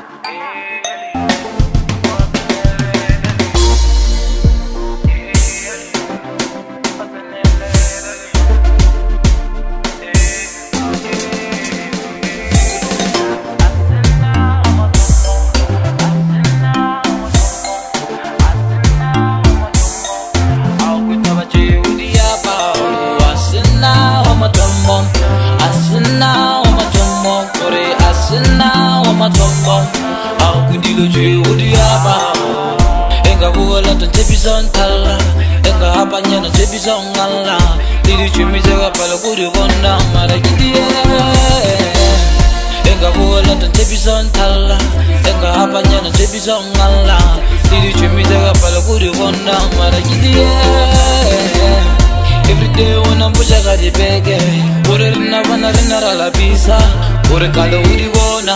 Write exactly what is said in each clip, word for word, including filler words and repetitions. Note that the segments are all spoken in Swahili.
Enga hapa nyana tebi songala Dili chumi sega pala kuri wanda mara gidiye Enga buwala tan tebi sontala Enga hapa nyana tebi songala Dili chumi sega pala kuri wanda mara gidiye Every day when I'm pushing at the bege Ure rina wana rina rala bisa Ure kala uri wona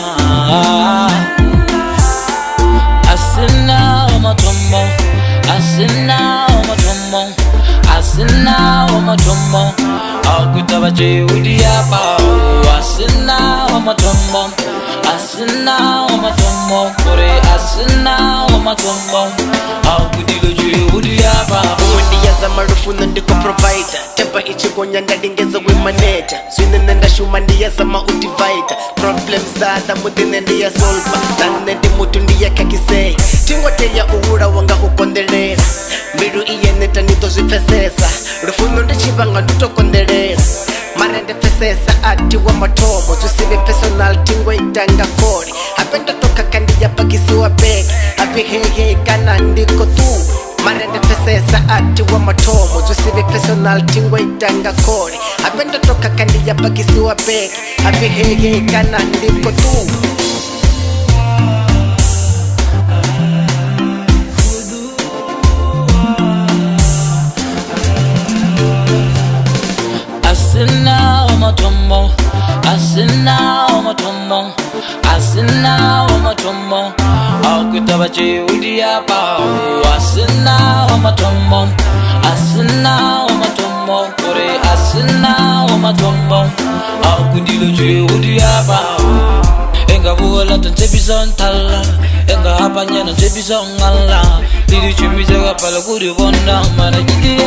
Asina oma tomo Asina oma tomo Asina oma tomo Akuta bache udiapa Asina oma tomo Asina oma tomo Kore asina oma tomo Akudilo je udiapa Undi ya zamarufu nandiko provider Tempa ichi konya ndadingeza we manager Swine nenda shuma ndiya zama udivide Problems zada mudine ndiya solva Tane di mutu ndiya kakisei Tingote ya uhura wanga ukondelera Miru iye neta nito zifesesa Rufuno ndichibanga nduto kondelera Marende fesesa ati wa matomo Zusive personal tingwe itanga kori Hapenda toka kandi ya pagisi wa beg Hapi hehe kana ndiko tu Marende fesesa ati wa matomo Zusive personal tingwe itanga kori Hapenda toka kandi ya pagisi wa beg Hapi hehe kana ndiko tu Asina oma tomo Asina oma tomo Asina oma tomo Akuta bache udiapa Asina oma tomo Asina oma tomo Kore asina oma tomo Akudilo je udiapa Enga buwala tan tebi sontala Enga hapa nyana tebi songala Dili chumi sega pala kuri wanda mara gidiye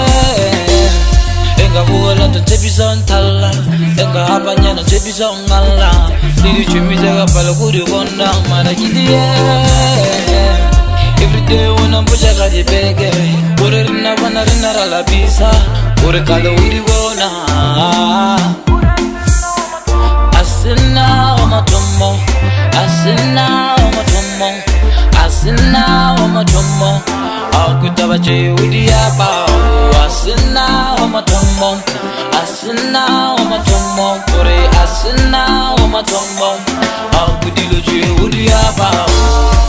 Enga buwala tan tebi sontala Enga hapa nyana tebi songala Dili chumi sega pala kuri wanda mara gidiye Every day when I'm pushing at the bege Ure rina wana rina rala bisa Ure kala uri wona Asina oma tomo Asina oma tomo Asina oma tomo Akuta bache udiapa Asina oma tomo Asina oma tomo Kore asina oma tomo Akudilo je udiapa